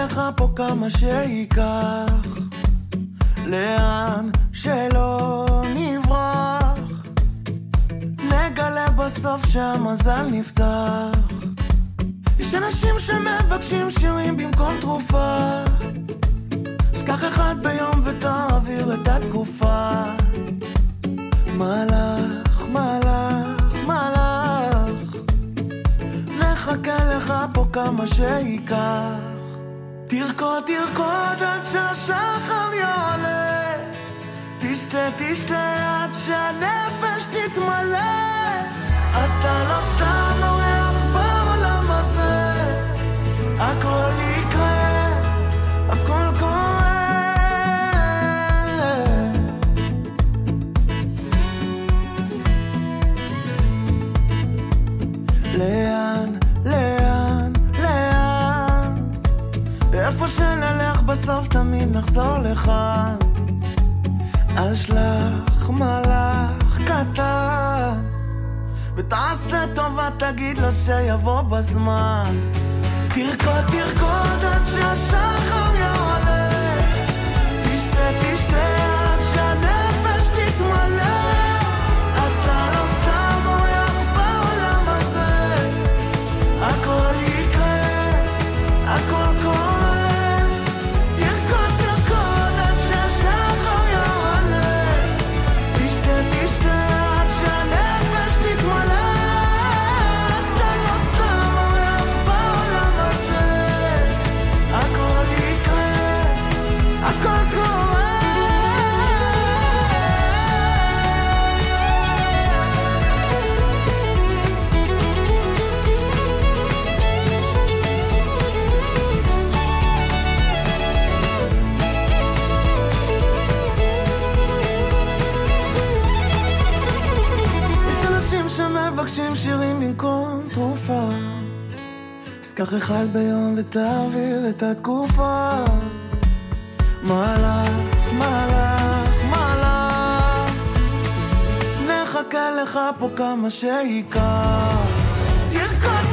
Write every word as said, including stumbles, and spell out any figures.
לך פה כמה שייקח, לאן שלא נברח, נגלה בסוף שהמזל נפתח. יש אנשים שמבקשים שירים במקום תרופה, אז קח אחד ביום ותעביר את התקופה. מלאך, מלאך, מלאך, נחכה לך פה כמה שייקח. תרקוד, תרקוד עד שהשחר יעלה, תשתה, תשתה עד שהנפש תתמלא. אתה לא סתם אורח בעולם הזה, הכל יקרה, הכל קורה. לאן, לאן, לאן, איפה שנלך בסוף תמיד נחזור לכאן. אז שלח מלאך קטן ותעשה טובה, תגיד לו שיבוא בזמן. תרקוד, תרקוד עד שהשחר יעלה, תשתה, תשתה עד שהנפש תתמלא. אתה לא סתם אורח בעולם הזה, הכל יקרה, הכל קורה. תרקוד, תרקוד עד שהשחר יעלה, תשתה, תשתה עד שהנפש תתמלא. אתה לא סתם אורח בעולם הזה, הכל יקרה, הכל קורה. יש אנשים שמבקשים שירים במקום תרופה, אז קח אחד ביום ותעביר את התקופה. מלאך, מלאך, מלאך, נחכה לך פה כמה שייקח. תרקוד,